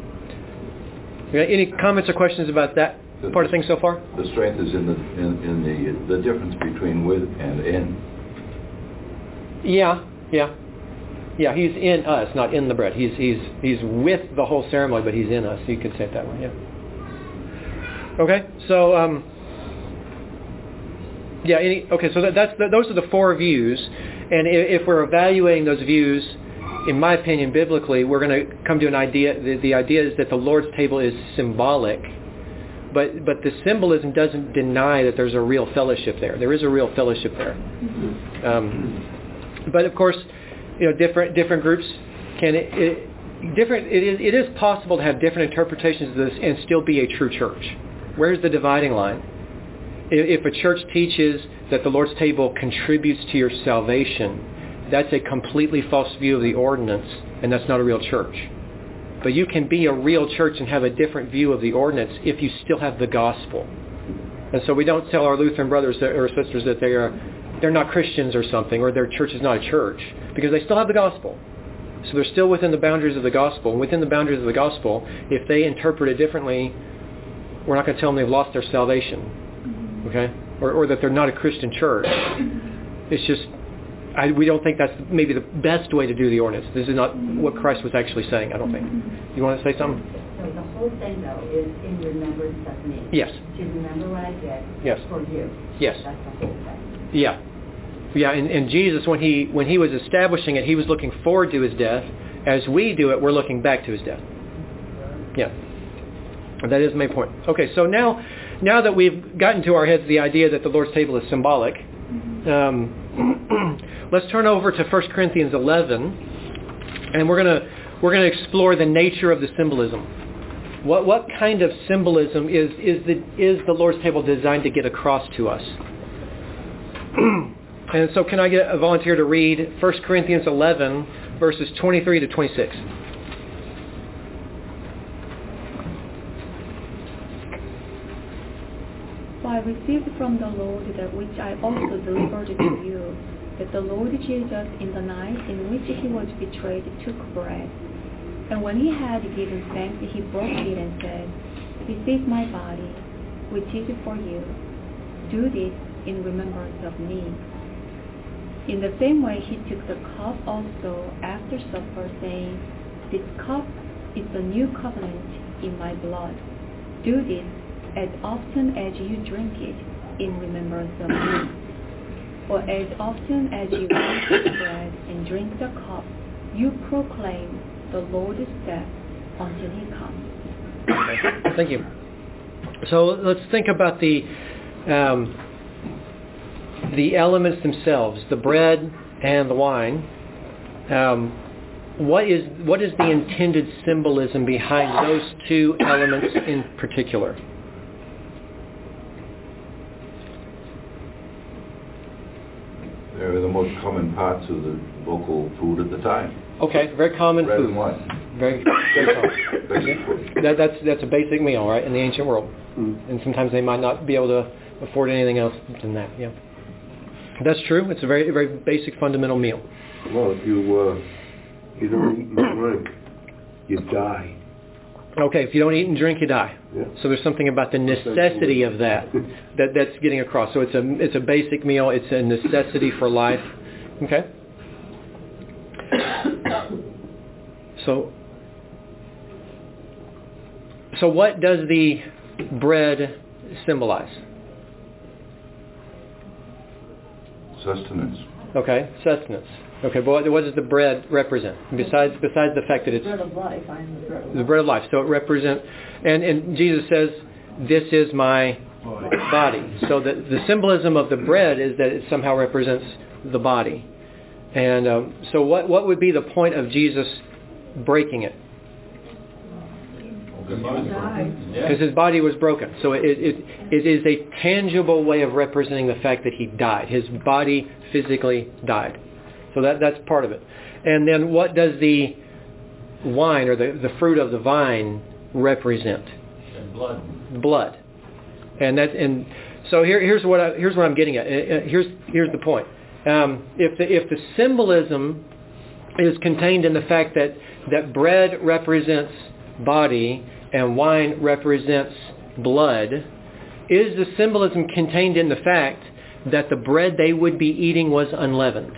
Any comments or questions about that part of things so far? The strength is in the in, in the the difference between with and in. Yeah, yeah, yeah. He's in us, not in the bread. He's he's he's with the whole ceremony, but he's in us. You could say it that way. Yeah. Okay, so um, yeah. Any, okay, so that, that's the, those are the four views, and if, if we're evaluating those views, in my opinion, biblically, we're going to come to an idea. The, the idea is that the Lord's table is symbolic, but but the symbolism doesn't deny that there's a real fellowship there. There is a real fellowship there. Um, but of course, you know, different different groups can it, it, different. It is it is possible to have different interpretations of this and still be a true church. Where's the dividing line? If a church teaches that the Lord's table contributes to your salvation, that's a completely false view of the ordinance, and that's not a real church. But you can be a real church and have a different view of the ordinance if you still have the gospel. And so we don't tell our Lutheran brothers or sisters that they are they're not Christians or something, or their church is not a church, because they still have the gospel. So they're still within the boundaries of the gospel. And within the boundaries of the gospel, if they interpret it differently, we're not going to tell them they've lost their salvation, okay? Or, or that they're not a Christian church. It's just I, we don't think that's maybe the best way to do the ordinance. This is not what Christ was actually saying, I don't think. You want to say something? So the whole thing, though, is in remembrance of me. Yes. To remember what I did yes. for you. Yes. That's the whole thing. Yeah. Yeah, and, and Jesus, when he when he was establishing it, he was looking forward to his death. As we do it, we're looking back to his death. Yeah. That is the main point. Okay, so now now that we've gotten to our heads the idea that the Lord's table is symbolic, um, let's turn over to First Corinthians eleven, and we're gonna we're gonna explore the nature of the symbolism. What what kind of symbolism is is the is the Lord's table designed to get across to us? And so, can I get a volunteer to read First Corinthians eleven, verses twenty-three to twenty-six? For I received from the Lord that which I also delivered to you, that the Lord Jesus, in the night in which he was betrayed, took bread. And when he had given thanks, he broke it and said, "This is my body, which is for you. Do this in remembrance of me." In the same way he took the cup also after supper, saying, "This cup is the new covenant in my blood. Do this as often as you drink it in remembrance of me. For as often as you eat the bread and drink the cup, you proclaim the Lord's death until he comes." Thank you. So let's think about the um, the elements themselves, the bread and the wine. Um, what is what is the intended symbolism behind those two elements in particular? They're the most common parts of the local food at the time. Okay, very common Bread food. and wine. Very, very common. Basic food. That, that's that's a basic meal, right, in the ancient world. Mm. And sometimes they might not be able to afford anything else than that. Yeah, that's true. It's a very very basic fundamental meal. Well, if you uh, you don't eat and drink, you die. Okay, if you don't eat and drink, you die. Yeah. So there's something about the necessity of that that that's getting across. So it's a it's a basic meal. It's a necessity for life. Okay. So so what does the bread symbolize? Sustenance. Okay, sustenance. Okay, but what, what does the bread represent? Besides besides the fact that it's bread of life, I am the bread of life. the bread of life. So it represents, and, and Jesus says, "This is my body." So the, the symbolism of the bread is that it somehow represents the body. And um, so what what would be the point of Jesus breaking it? Because his body was broken. So it, it it is a tangible way of representing the fact that he died. His body physically died. So that that's part of it. And then what does the wine or the, the fruit of the vine represent? And blood. Blood. And that and so here, here's what I, here's what I'm getting at. Here's here's the point. Um, if the if the symbolism is contained in the fact that that bread represents body and wine represents blood, is the symbolism contained in the fact that the bread they would be eating was unleavened?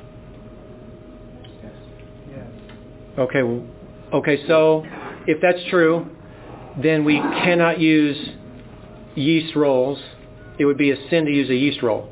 Okay. Okay. So if that's true, then we cannot use yeast rolls. It would be a sin to use a yeast roll.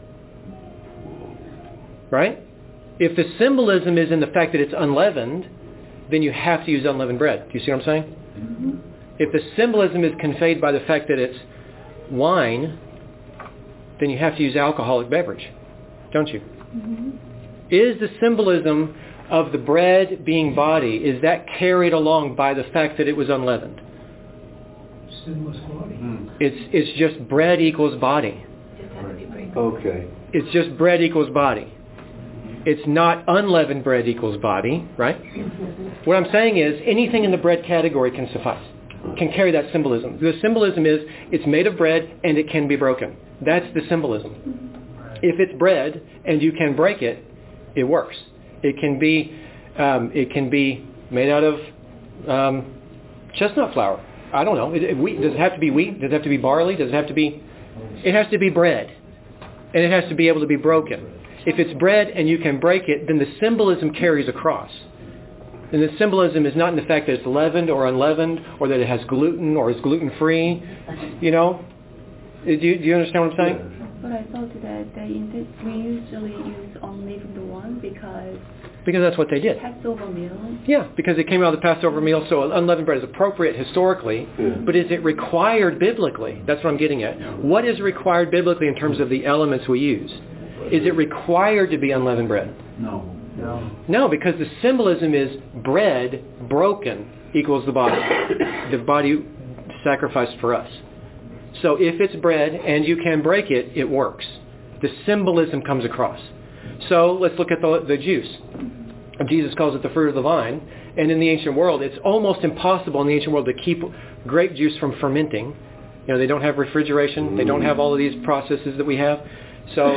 Right? If the symbolism is in the fact that it's unleavened, then you have to use unleavened bread. Do you see what I'm saying? Mm-hmm. If the symbolism is conveyed by the fact that it's wine, then you have to use alcoholic beverage, don't you? Mm-hmm. Is the symbolism of the bread being body, is that carried along by the fact that it was unleavened? Sinless body. Hmm. It's it's just bread equals body. Okay. It's just bread equals body. It's not unleavened bread equals body, right? What I'm saying is anything in the bread category can suffice, can carry that symbolism. The symbolism is it's made of bread and it can be broken. That's the symbolism. If it's bread and you can break it, it works. It can be um, it can be made out of um, chestnut flour. I don't know. It, it, wheat, does it have to be wheat? Does it have to be barley? Does it have to be? It has to be bread, and it has to be able to be broken. If it's bread and you can break it, then the symbolism carries across. And the symbolism is not in the fact that it's leavened or unleavened, or that it has gluten or is gluten-free. You know, do you, do you understand what I'm saying? But I thought that they indeed, we usually use unleavened one because because that's what they did. Passover meal. Yeah, because it came out of the Passover meal, so unleavened bread is appropriate historically, yeah. But is it required biblically? That's what I'm getting at. What is required biblically in terms of the elements we use? Is it required to be unleavened bread? No. No. No, because the symbolism is bread broken equals the body. The body sacrificed for us. So if it's bread and you can break it, it works. The symbolism comes across. So let's look at the, the juice. Jesus calls it the fruit of the vine. And in the ancient world, it's almost impossible in the ancient world to keep grape juice from fermenting. You know, they don't have refrigeration. They don't have all of these processes that we have. So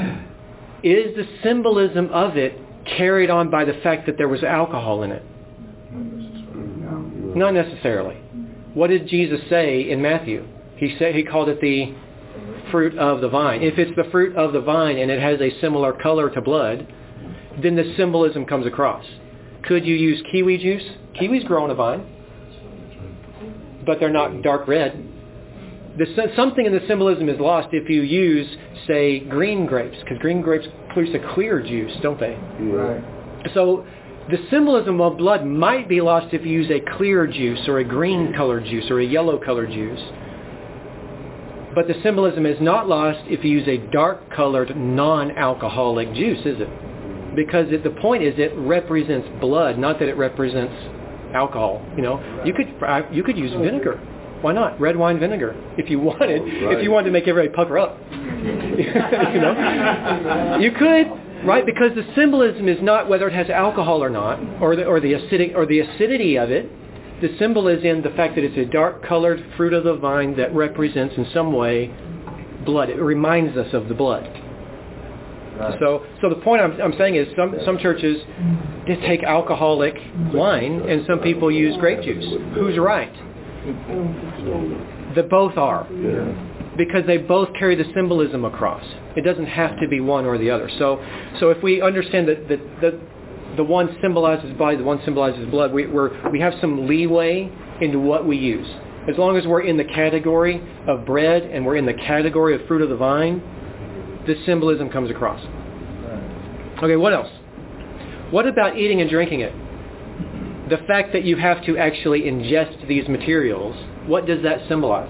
is the symbolism of it carried on by the fact that there was alcohol in it? Not necessarily. What did Jesus say in Matthew? He said he called it the fruit of the vine. If it's the fruit of the vine and it has a similar color to blood, then the symbolism comes across. Could you use kiwi juice? Kiwis grow on a vine, but they're not dark red. The, something in the symbolism is lost if you use, say, green grapes, because green grapes produce a clear juice, don't they? Right. So the symbolism of blood might be lost if you use a clear juice or a green colored juice or a yellow colored juice. But the symbolism is not lost if you use a dark colored non-alcoholic juice, is it? Because it, the point is it represents blood, not that it represents alcohol. You know, you could you could use vinegar. Why not? Red wine vinegar, if you wanted, right. If you wanted to make everybody pucker up. You know? You could, right? Because the symbolism is not whether it has alcohol or not, or the, or the acidic or the acidity of it. The symbol is in the fact that it's a dark-colored fruit of the vine that represents in some way blood. It reminds us of the blood. Right. So, so the point I'm, I'm saying is some some churches just take alcoholic wine, and some people use grape juice. Who's right? The both are, yeah. Because they both carry the symbolism across. It doesn't have to be one or the other. So, so if we understand that the, the, the one symbolizes body, the one symbolizes blood, we we're, we have some leeway into what we use. As long as we're in the category of bread and we're in the category of fruit of the vine, this symbolism comes across. Okay, what else? What about eating and drinking it? The fact that you have to actually ingest these materials, what does that symbolize?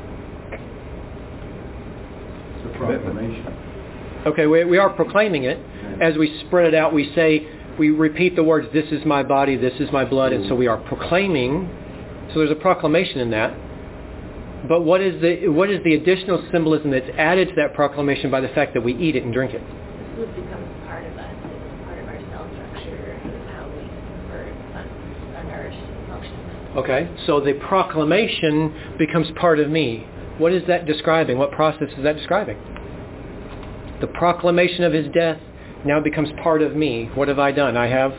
It's a proclamation. Okay, we, we are proclaiming it. As we spread it out, we say, we repeat the words, this is my body, this is my blood, and so we are proclaiming. So there's a proclamation in that. But what is the what is the additional symbolism that's added to that proclamation by the fact that we eat it and drink it? Food becomes part of us. It's part of our cell structure and how we are nourished and function. Okay, so the proclamation becomes part of me. What is that describing? What process is that describing? The proclamation of his death now becomes part of me. What have I done? I have...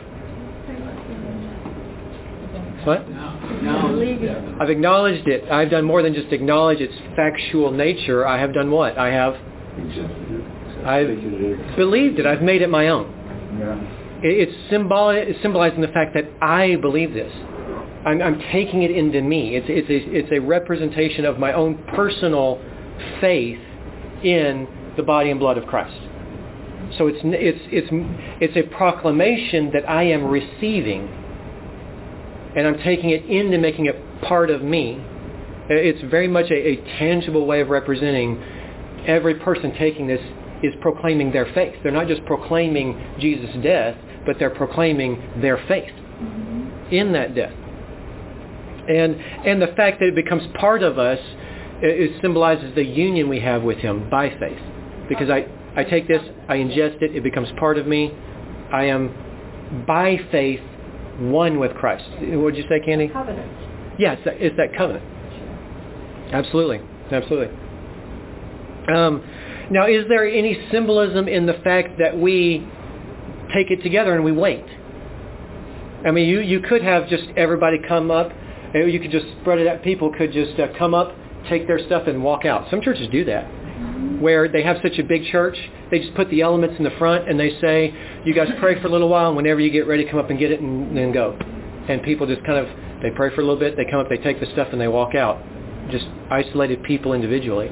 What? I've acknowledged it. I've done more than just acknowledge its factual nature. I have done what? I have... I've believed it. I've made it my own. It's, symbol- it's symbolizing the fact that I believe this. I'm, I'm taking it into me. It's, it's, a, it's a representation of my own personal faith in the body and blood of Christ. So it's, it's, it's, it's a proclamation that I am receiving, and I'm taking it into making it part of me. It's very much a, a tangible way of representing every person taking this is proclaiming their faith. They're not just proclaiming Jesus' death, but they're proclaiming their faith mm-hmm. in that death. And and the fact that it becomes part of us, it, it symbolizes the union we have with him by faith. Because I, I take this, I ingest it, it becomes part of me. I am, by faith, one with Christ. What did you say, Candy? Covenant. Yeah, it's that, it's that covenant. Absolutely. Absolutely. Um, now, is there any symbolism in the fact that we take it together and we wait? I mean, you, you could have just everybody come up. You could just spread it out. People could just uh, come up, take their stuff, and walk out. Some churches do that, where they have such a big church, they just put the elements in the front, and they say, you guys pray for a little while, and whenever you get ready, come up and get it, and then go. And people just kind of, they pray for a little bit, they come up, they take the stuff, and they walk out. Just isolated people individually.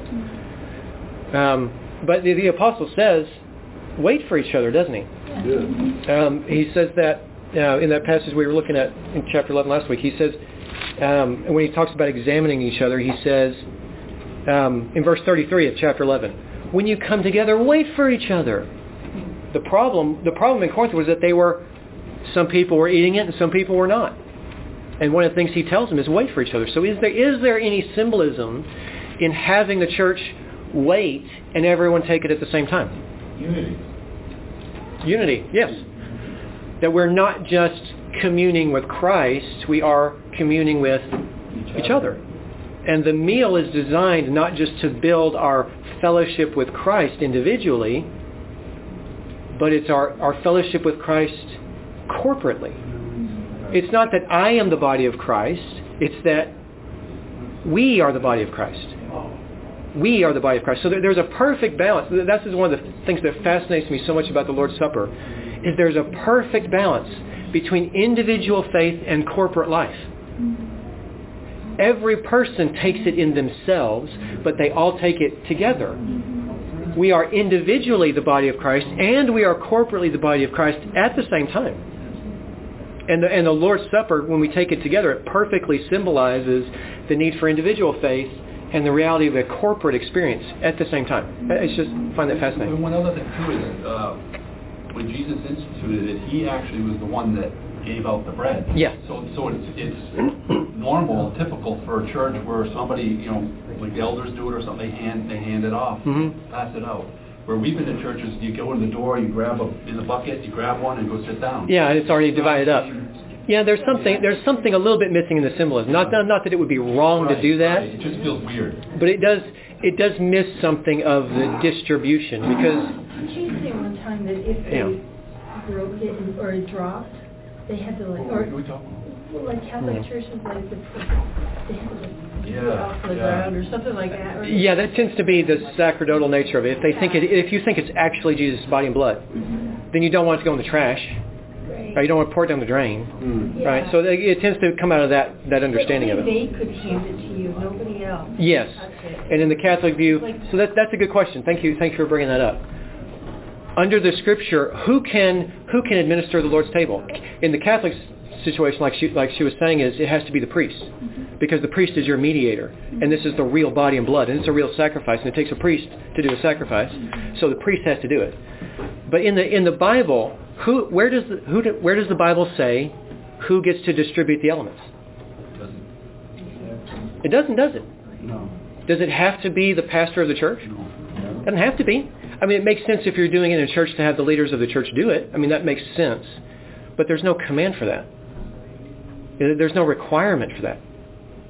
Um, but the, the apostle says, wait for each other, doesn't he? Yeah. Um, he says that uh, in that passage we were looking at in chapter eleven last week. He says, um, when he talks about examining each other, he says, um, in verse thirty-three of chapter eleven, when you come together, wait for each other. The problem, the problem in Corinth was that they were, some people were eating it and some people were not. And one of the things he tells them is wait for each other. So is there is there any symbolism in having the church wait and everyone take it at the same time? Unity. Unity, yes. That we're not just communing with Christ, we are communing with each, each other. And the meal is designed not just to build our fellowship with Christ individually, but it's our, our fellowship with Christ corporately. It's not that I am the body of Christ, it's that we are the body of Christ. We are the body of Christ. So there, there's a perfect balance. That's one of the things that fascinates me so much about the Lord's Supper, is there's a perfect balance between individual faith and corporate life. Every person takes it in themselves, but they all take it together. We are individually the body of Christ, and we are corporately the body of Christ at the same time. And the, and the Lord's Supper, when we take it together, it perfectly symbolizes the need for individual faith and the reality of a corporate experience at the same time. It's just, I find that fascinating. And one other thing, too, is uh, when Jesus instituted it, he actually was the one that gave out the bread. Yeah. So so it's it's normal, typical for a church where somebody, you know, like the elders do it or something, they hand they hand it off, mm-hmm. pass it out. Where we've been in churches, you go in the door, you grab a in the bucket, you grab one, and go sit down. Yeah, it's already divided up. Yeah, there's something there's something a little bit missing in the symbolism. Not not, not that it would be wrong right, to do that. Right. It just feels weird. But it does it does miss something of the distribution because. Did you say one time that if they Yeah. broke it and, or it dropped, they had to like, or well, like Catholic mm-hmm. churches, like the they had to like yeah, put it off the yeah. ground or something like that. Or yeah, that tends to be the sacerdotal nature of it. If they think it, if you think it's actually Jesus' body and blood, mm-hmm. then you don't want it to go in the trash. Right. Right? You don't want to pour it down the drain. Mm. Yeah. Right? So it tends to come out of that, that understanding but of it. They could hand it to you, nobody else. Yes. And in the Catholic view, so that, that's a good question. Thank you. Thank you for bringing that up. Under the Scripture, who can who can administer the Lord's table? In the Catholic situation, like she like she was saying, is it has to be the priest, mm-hmm. because the priest is your mediator, mm-hmm. and this is the real body and blood, and it's a real sacrifice, and it takes a priest to do a sacrifice, mm-hmm. so the priest has to do it. But in the in the Bible, who where does the, who do, where does the Bible say who gets to distribute the elements? It doesn't. It doesn't, does it? No. Does it have to be the pastor of the church? No. It doesn't have to be. I mean, it makes sense if you're doing it in a church to have the leaders of the church do it. I mean, that makes sense. But there's no command for that. There's no requirement for that.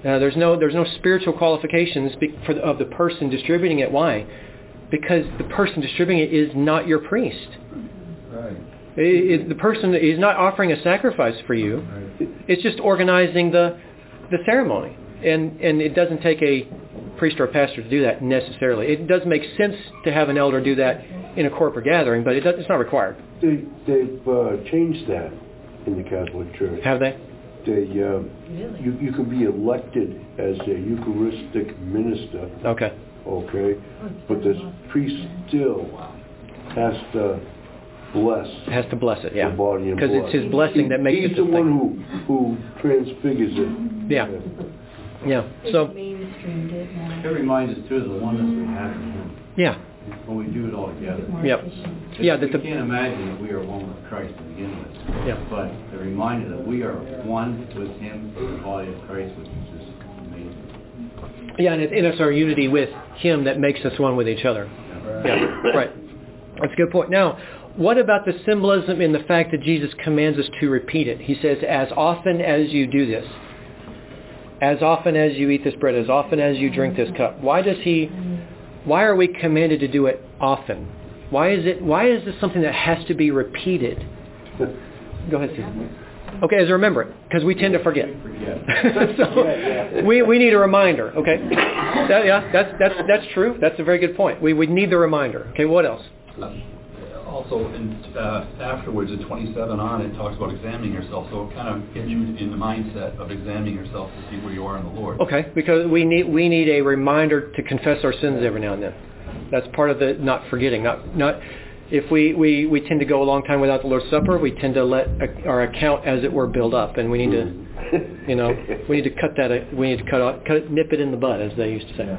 Uh, there's no there's no spiritual qualifications be- for the, of the person distributing it. Why? Because the person distributing it is not your priest. Right. It, it, the person is not offering a sacrifice for you. Right. It's just organizing the the ceremony. And and it doesn't take a priest or a pastor to do that necessarily. It does make sense to have an elder do that in a corporate gathering, but it does, it's not required. They, they've uh, changed that in the Catholic Church. Have they? They, uh, Really? you, you can be elected as a Eucharistic minister, Okay. okay, but the priest still has to bless Has to bless it, yeah. the body and blood. Because it's his blessing that makes He's it the the one thing. who, who transfigures it. Yeah. Yeah. So, Mainstreamed it now. It reminds us too of the oneness we have in Him yeah. when we do it all together. Yep. Yeah, that we the, can't imagine that we are one with Christ to begin with. yeah. But the reminder that we are one with Him in the body of Christ, which is just amazing. Yeah, and, it, and it's our unity with Him that makes us one with each other. Right. Yeah, right. That's a good point. Now, what about the symbolism in the fact that Jesus commands us to repeat it? He says, as often as you do this, as often as you eat this bread, as often as you drink this cup. Why does he, why are we commanded to do it often? Why is it, why is this something that has to be repeated? Go ahead, Susan. Okay, as a remembrance, because we tend to forget. So we, we need a reminder, okay? That, yeah, that's, that's, that's true. That's a very good point. We, we need the reminder. Okay, what else? Also, in, uh, afterwards, at twenty-seven on, it talks about examining yourself. So it kind of gets you in the mindset of examining yourself to see where you are in the Lord. Okay, because we need we need a reminder to confess our sins every now and then. That's part of the not forgetting. Not not if we, we, we tend to go a long time without the Lord's Supper, we tend to let our account, as it were, build up, and we need to, you know, we need to cut that. We need to cut out, cut nip it in the bud, as they used to say.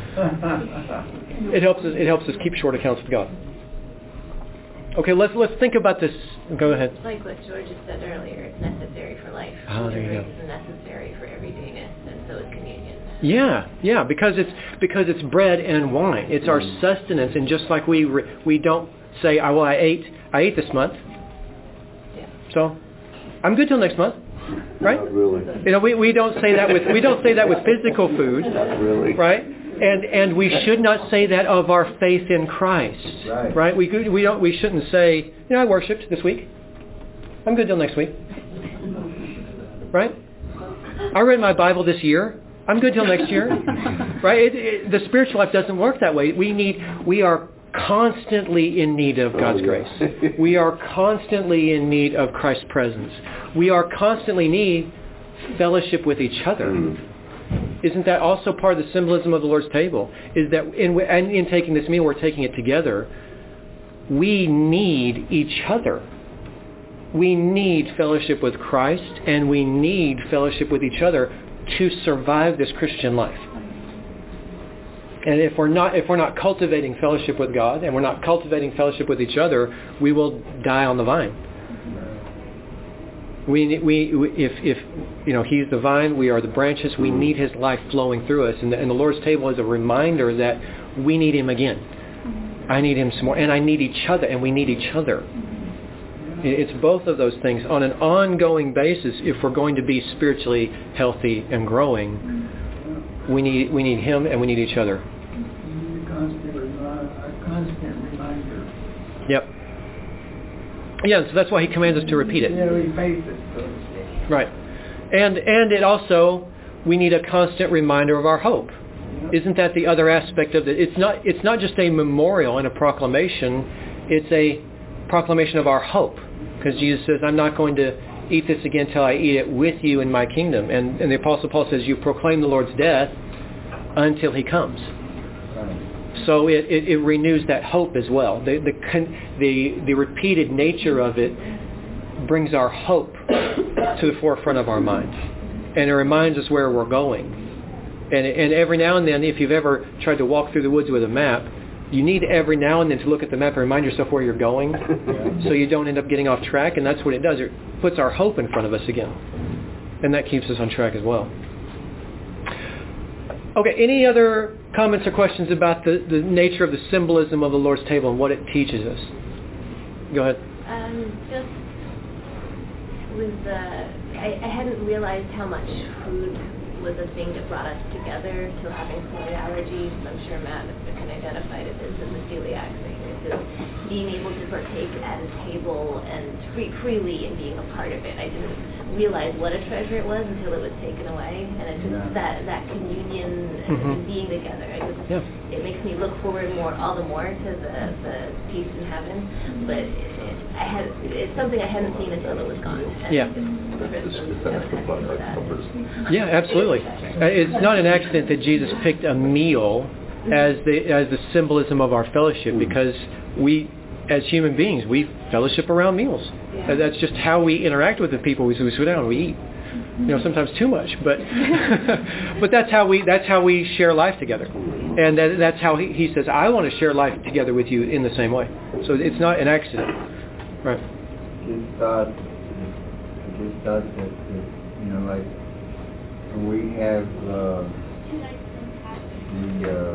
It helps us. It helps us keep short accounts with God. Okay, let's let's think about this. Go ahead. Like what George had said earlier, it's necessary for life. Oh, there you go. It's necessary for everydayiness, and so is communion. Yeah, yeah, because it's because it's bread and wine. It's our sustenance, and just like we re, we don't say, "Oh, well, I ate I ate this month, Yeah. so I'm good till next month," right? Not really. You know, we, we don't say that with we don't say that with physical food, Not really. right? And and we should not say that of our faith in Christ, Right. right? We could- we don't we shouldn't say, you know, I worshipped this week. I'm good till next week, right? I read my Bible this year. I'm good till next year, right? It, it, the spiritual life doesn't work that way. We need we are constantly in need of God's Oh, yeah. grace. We are constantly in need of Christ's presence. We are constantly need fellowship with each other. Mm. Isn't that also part of the symbolism of the Lord's table? Is that in, and in taking this meal, we're taking it together. We need each other. We need fellowship with Christ, and we need fellowship with each other to survive this Christian life. And if we're not if we're not cultivating fellowship with God, and we're not cultivating fellowship with each other, we will die on the vine. We, we, we if, if, you know, He's the vine, we are the branches, we need His life flowing through us. And the, and the Lord's table is a reminder that we need Him again. I need Him some more. And I need each other, and we need each other. It's both of those things on an ongoing basis. If we're going to be spiritually healthy and growing, we need, we need Him and we need each other. A constant, a constant reminder. Yep. Yeah, so that's why He commands us to repeat it. Daily basis, so to speak. Right. And and it also, we need a constant reminder of our hope. Isn't that the other aspect of it? It's not it's not just a memorial and a proclamation, it's a proclamation of our hope. Because Jesus says, I'm not going to eat this again till I eat it with you in my kingdom. And, and the Apostle Paul says, you proclaim the Lord's death until He comes. So it, it, it renews that hope as well. The, the, the, the repeated nature of it brings our hope to the forefront of our minds. And it reminds us where we're going. And, and every now and then, if you've ever tried to walk through the woods with a map, you need every now and then to look at the map and remind yourself where you're going so you don't end up getting off track. And that's what it does. It puts our hope in front of us again. And that keeps us on track as well. Okay, any other comments or questions about the, the nature of the symbolism of the Lord's table and what it teaches us? Go ahead. Um, just was uh, I, I hadn't realized how much food was a thing that brought us together, still having soy allergies. I'm sure Matt can identify to this as a celiac thing. It's just being able to partake at a table and free, freely and being a part of it. I didn't realize what a treasure it was until it was taken away, and it's just Yeah. that that communion and Mhm. being together. I just, Yeah. It makes me look forward more, all the more, to the, the peace in heaven. But it, I had it's something I hadn't seen until it was gone. And Yeah. it's- it's- Yeah, absolutely. Uh, It's not an accident that Jesus picked a meal as the as the symbolism of our fellowship, because we, as human beings, we fellowship around meals. Uh, That's just how we interact with the people. We, we sit down and we eat. You know, sometimes too much, but but that's how we that's how we share life together, and that, that's how he, he says, I want to share life together with you in the same way. So it's not an accident, right? Just thought, I just thought that, that, you know, like, when we have uh, the, uh,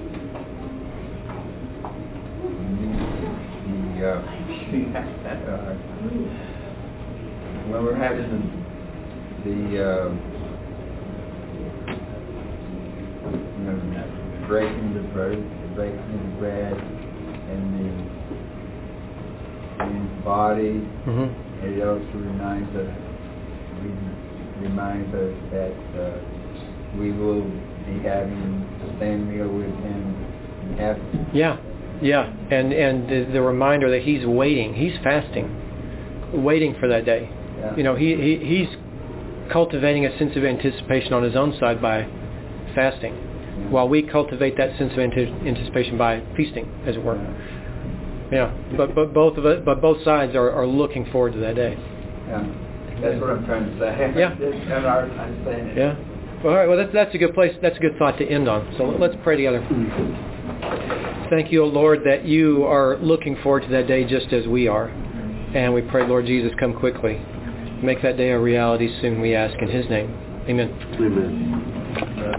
the, uh, uh, when we're having the, the uh, you know, breaking the bread, the breaking of the bread, and the, the body, Mm-hmm. it also reminds us, re- reminds us that uh, we will be having the same meal with him in heaven. Yeah, yeah, and and the, the reminder that he's waiting, he's fasting, waiting for that day. Yeah. You know, he, he he's cultivating a sense of anticipation on his own side by fasting, Yeah. while we cultivate that sense of ante- anticipation by feasting, as it were. Yeah, but but both of it, but both sides are, are looking forward to that day. Yeah, that's what I'm trying to say. Yeah. It's kind of hard time saying it. Yeah. Well, all right. Well, that's that's a good place. That's a good thought to end on. So let's pray together. Thank you, O Lord, that you are looking forward to that day just as we are, and we pray, Lord Jesus, come quickly. Make that day a reality soon, we ask in His name. Amen. Amen.